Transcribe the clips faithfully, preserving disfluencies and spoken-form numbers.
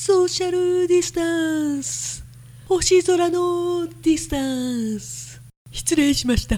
ソーシャルディスタンス、星空のディスタンス、失礼しました。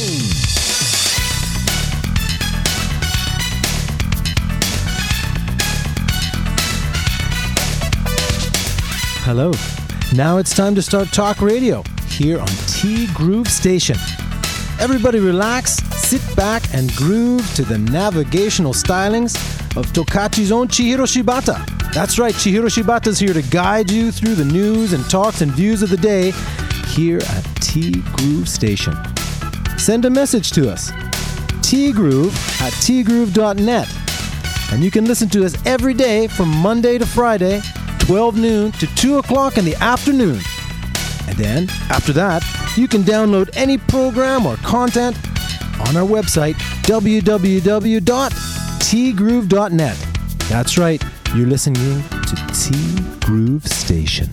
Hello. Now it's time to start Talk Radio here on T Groove Station. Everybody relax, sit back and groove to the navigational stylings of Tokachi's own Chihiro Shibata. That's right, Chihiro Shibata's here to guide you through the news and talks and views of the day here at T Groove Station. Send a message to us, tgroove at tgroove dot net. And you can listen to us every day from Monday to Friday, twelve noon to two o'clock in the afternoon. And then, after that, you can download any program or content on our website, w w w dot t groove dot net. That's right, you're listening to T Groove Station.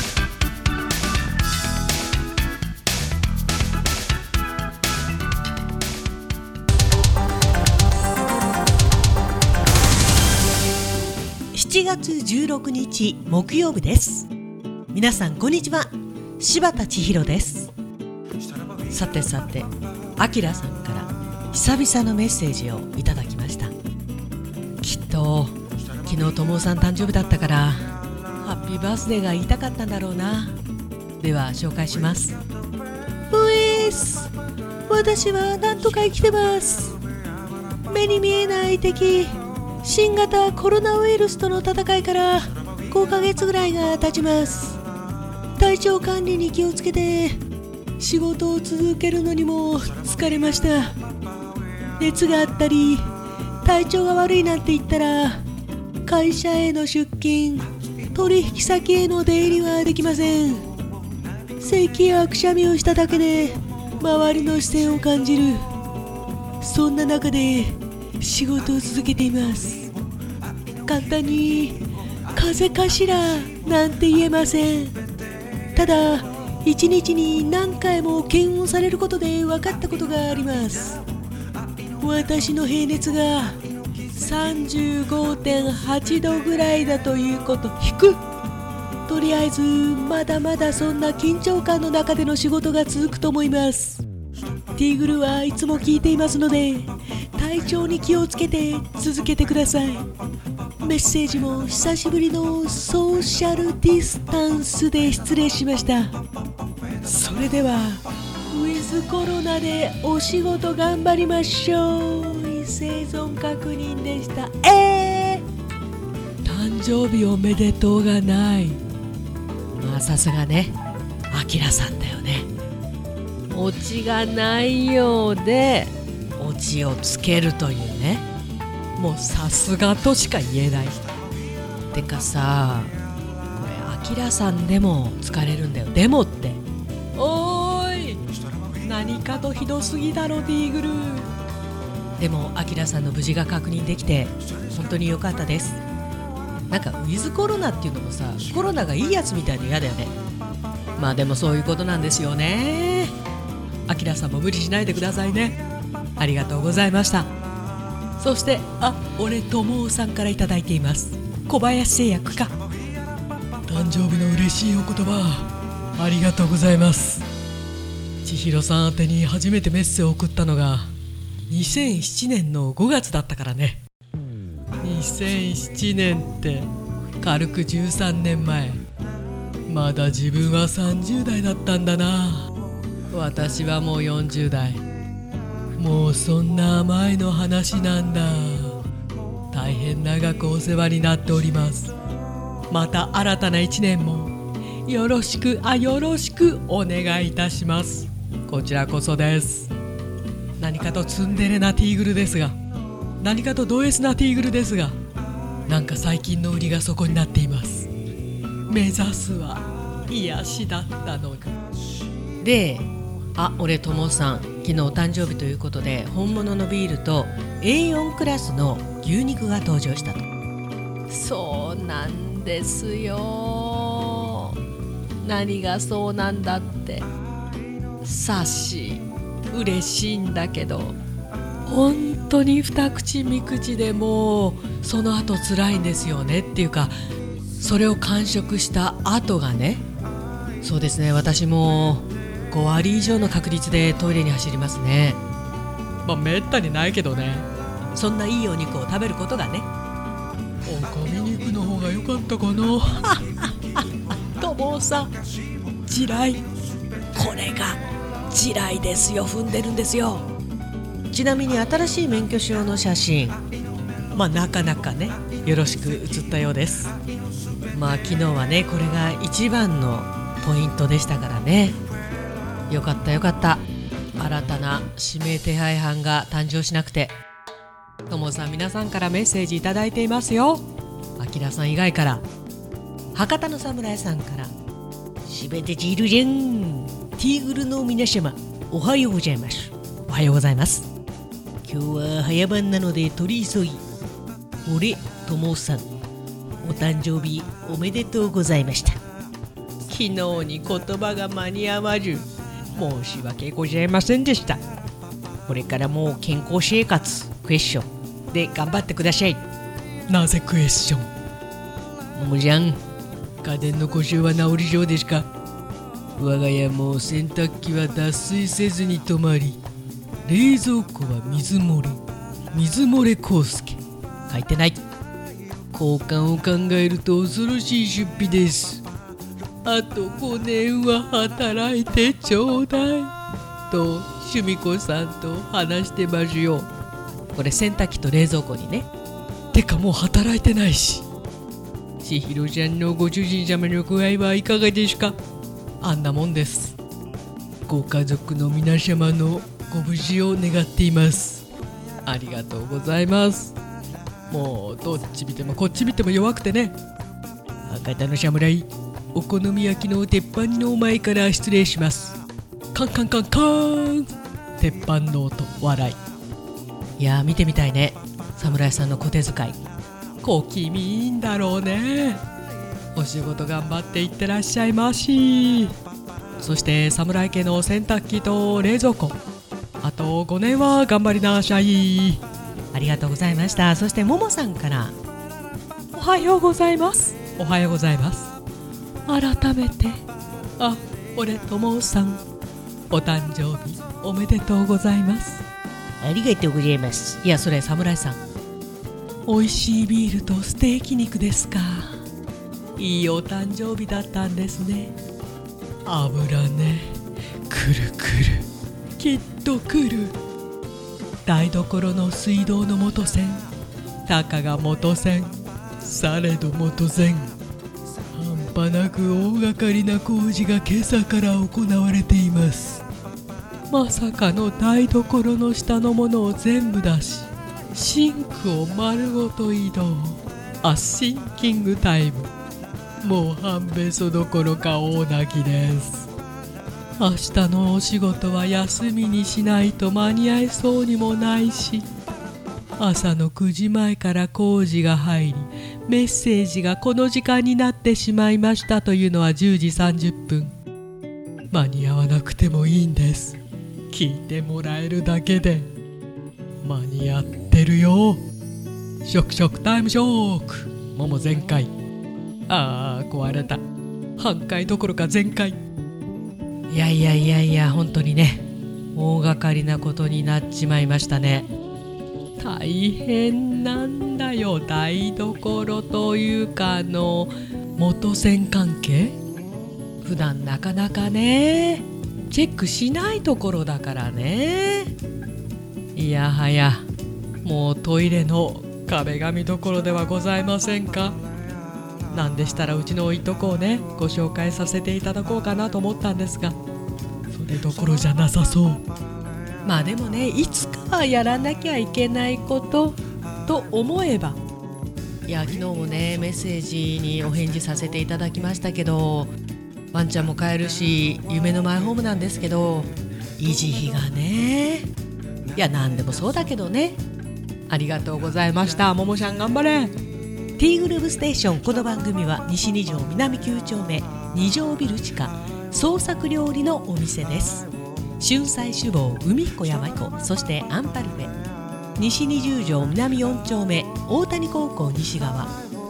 しちがつじゅうろくにち木曜日です。皆さんこんにちは、柴田千尋です。さてさて、あきらさんから久々のメッセージをいただきました。きっと昨日ともさん誕生日だったからハッピーバースデーが言いたかったんだろうな。では紹介します。うえーす、私はなんとか生きてます。目に見えない敵、新型コロナウイルスとの戦いからごかげつぐらいが経ちます。体調管理に気をつけて仕事を続けるのにも疲れました。熱があったり体調が悪いなんて言ったら会社への出勤、取引先への出入りはできません。咳やくしゃみをしただけで周りの視線を感じる。そんな中で仕事を続けています。簡単に風邪かしらなんて言えません。ただ一日に何回も検温されることで分かったことがあります。私の平熱が さんじゅうごてんはちどぐらいだということ。低っ。とりあえずまだまだそんな緊張感の中での仕事が続くと思います。ティーグルはいつも聞いていますので体調に気をつけて続けてください。メッセージも久しぶりのソーシャルディスタンスで失礼しました。それではウィズコロナでお仕事頑張りましょう。生存確認でした。えー、誕生日おめでとうがない。まあさすがね、あきらさんだよね。オチがないようでオチをつけるというね、もうさすがとしか言えない。てかさ、これあきらさんでも疲れるんだよ。でもっておーい、何かとひどすぎだろティーグル。でもあきらさんの無事が確認できて本当に良かったです。なんかウィズコロナっていうのもさ、コロナがいいやつみたいで嫌だよね。まあでもそういうことなんですよね。あきらさんも無理しないでくださいね。ありがとうございました。そしてあ、俺ともおさんからいただいています。小林製薬か。誕生日の嬉しいお言葉ありがとうございます。千尋さん宛てに初めてメッセを送ったのがにせんななねんのごがつだったからね。にせんななねんって軽くじゅうさんねんまえ。まだ自分はさんじゅうだいだったんだな。私はもうよんじゅうだい。もうそんな前の話なんだ。大変長くお世話になっております。また新たないちねんもよろしくあよろしくお願いいたします。こちらこそです。何かとツンデレなティーグルですが、何かとド S なティーグルですが、なんか最近の売りがそこになっています。目指すは癒しだったのに。で、あ、俺ともさん昨日お誕生日ということで本物のビールと エーよん クラスの牛肉が登場したと。そうなんですよ。何がそうなんだってさし嬉しいんだけど、本当に二口三口でもうその後辛いんですよね。っていうかそれを完食した後がね、そうですね、私もごわり以上の確率でトイレに走りますね。まあめったにないけどね。そんないいお肉を食べることがね。赤身肉の方が良かったかな。ともさん、地雷、これが地雷ですよ。踏んでるんですよ。ちなみに新しい免許証の写真、まあなかなかねよろしく写ったようです。まあ昨日はねこれが一番のポイントでしたからね。よかったよかった。新たな指名手配犯が誕生しなくて。ともさん、皆さんからメッセージいただいていますよ。あきらさん以外から、博多の侍さんから、すべてジルジェンティーグルの皆様、おはようございます。おはようございます。今日は早番なので取り急ぎ、俺ともさんお誕生日おめでとうございました。昨日に言葉が間に合わず申し訳ございませんでした。これからも健康生活クエスチョンで頑張ってください。なぜクエスチョン？ももちゃん、家電の故障は治りそうですか？我が家も洗濯機は脱水せずに止まり、冷蔵庫は水漏れ、水漏れ康介。書いてない。交換を考えると恐ろしい出費です。あとごねんは働いてちょうだいとしゅみこさんと話してますよ。これ洗濯機と冷蔵庫にね。てかもう働いてないし。千尋ちゃんのご主人様の具合はいかがですか？あんなもんです。ご家族の皆様のご無事を願っています。ありがとうございます。もうどっち見てもこっち見ても弱くてね。博多の侍、お好み焼きの鉄板の前から失礼します。カンカンカンカーン。鉄板の音、笑い。いやー、見てみたいね、侍さんの小手遣い。小気味いいんだろうね。お仕事頑張っていってらっしゃいまし。そして侍家の洗濯機と冷蔵庫、あとごねんは頑張りなさい。ありがとうございました。そしてももさんから、おはようございます。おはようございます。改めて、あ、俺ともさんお誕生日おめでとうございます。ありがとうございます。いや、それ侍さん、おいしいビールとステーキ肉ですか。いいお誕生日だったんですね。油ね、くるくる、きっとくる。台所の水道の元栓、たかが元栓、されど元栓。半端なく大掛かりな工事が今朝から行われています。まさかの台所の下のものを全部出し、シンクを丸ごと移動。あ、シンキングタイム。もう半べそどころか大泣きです。明日のお仕事は休みにしないと間に合いそうにもないし、朝のくじまえから工事が入り、メッセージがこの時間になってしまいましたというのはじゅうじさんじゅっぷん。間に合わなくてもいいんです。聞いてもらえるだけで間に合ってるよ。ショクショクタイムショック。もも全開。あー、壊れた。半壊どころか全開。いやいやいやいや、本当にね、大掛かりなことになっちまいましたね。大変なんだよ。台所というか、あの元栓関係、普段なかなかねチェックしないところだからね。いやはや、もうトイレの壁紙どころではございませんか。なんでしたらうちのいとこをねご紹介させていただこうかなと思ったんですが、それどころじゃなさそう。まあでもね、いつかはやらなきゃいけないことと思えば、いや昨日もねメッセージにお返事させていただきましたけど、ワンちゃんも飼えるし夢のマイホームなんですけど、維持費がね、いや何でもそうだけどね。ありがとうございました。ももちゃん頑張れ。ティーグルーブステーション。この番組は西に条南きゅう丁目に条ビル地下創作料理のお店です。春菜酒房海彦山彦、そしてアンパルフェ、西にじゅう条南よん丁目大谷高校西側、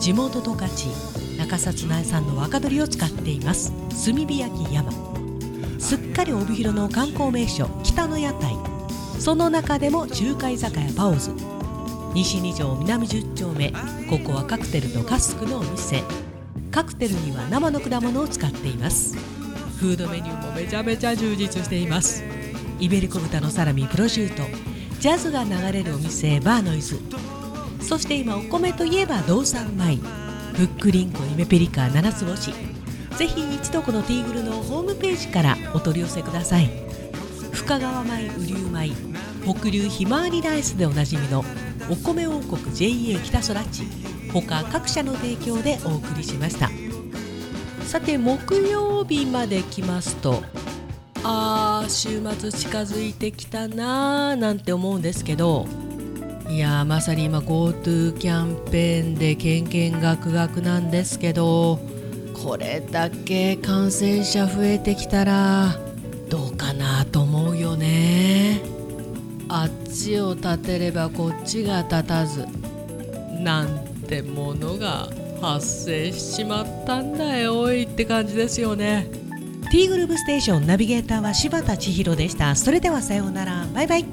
地元十勝中札内産の若鶏を使っています。炭火焼き山、すっかり帯広の観光名所北の屋台、その中でも中華居酒屋パオズ、西二条南十丁目、ここはカクテルとカスクのお店。カクテルには生の果物を使っています。フードメニューもめちゃめちゃ充実しています。イベリコ豚のサラミ、プロシュート、ジャズが流れるお店バーノイズ、そして今お米といえば道産米、ふっくりんこゆめペリカ七つ星。ぜひ一度このティーグルのホームページからお取り寄せください。深川米、雨竜米、北流ひまわりライスでおなじみのお米王国 ジェイエー 北空地、他各社の提供でお送りしました。さて木曜日まで来ますと、あー週末近づいてきたなーなんて思うんですけど、いやーまさに今 GoTo キャンペーンでけんけんがくがくなんですけど、これだけ感染者増えてきたらどうかなと思うよね。あっちを立てればこっちが立たずなんてものが発生しちまったんだよおいって感じですよね。 T グループステーションナビゲーターは柴田千尋でした。それではさようなら、バイバイ。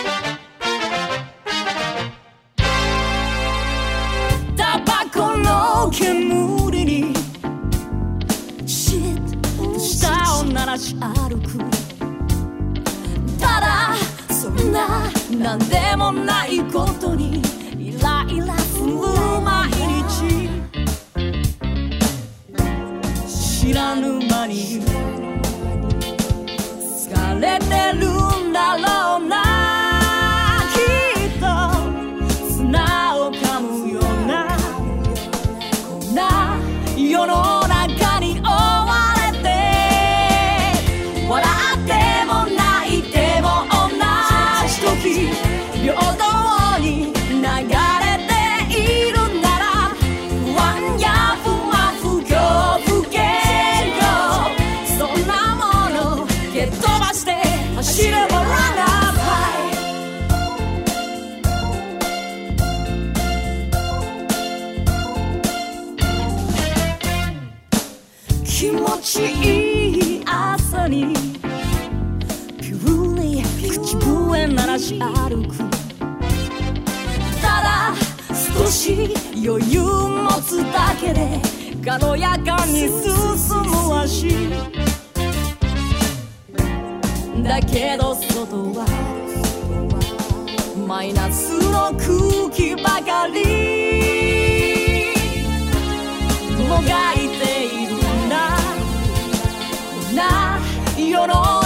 タバコの煙にシッと舌を鳴らし歩く、ただそんななんでもないことにイライラする毎日、知らぬ間に疲れてるんだろうな、きっと砂を噛むようなこんな世の中に追われて、笑っても泣いても同じ時平等に流れているなら、不安や不満不況不健康、そんなもの蹴っ飛ばして走ればランナー気持ちいい朝にピューに口笛鳴らし歩く、ただ少し余裕持つだけで軽やかに進む足だけど、外はマイナスの空気ばかりもがいているんだ、こんな世の